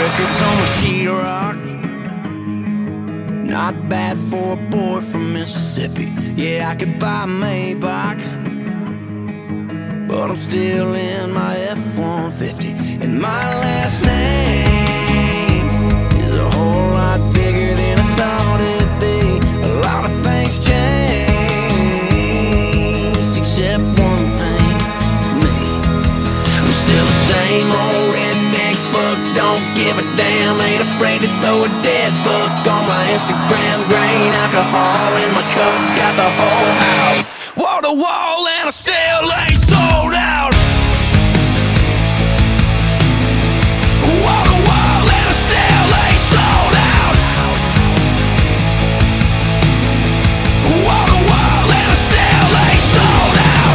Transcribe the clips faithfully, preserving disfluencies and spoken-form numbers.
records on my sheetrock. Not bad for a boy from Mississippi. Yeah, I could buy a Maybach, but I'm still in my F one fifty. And my last name is a whole lot bigger than I thought it'd be. A lot of things changed, except one thing, me. I'm still the same old redneck fuck, don't give a damn. Ain't afraid to throw a dead buck on my Instagram. Grain alcohol in my cup, got the whole house wall to wall, and I still ain't sold out. Wall to wall, and I still ain't sold out. Wall to wall, and I still ain't sold out.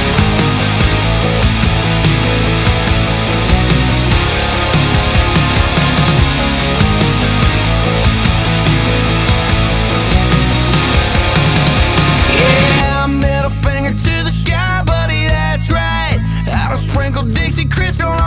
Yeah, middle finger to the sky, buddy, that's right. I don't sprinkle Dixie Crystal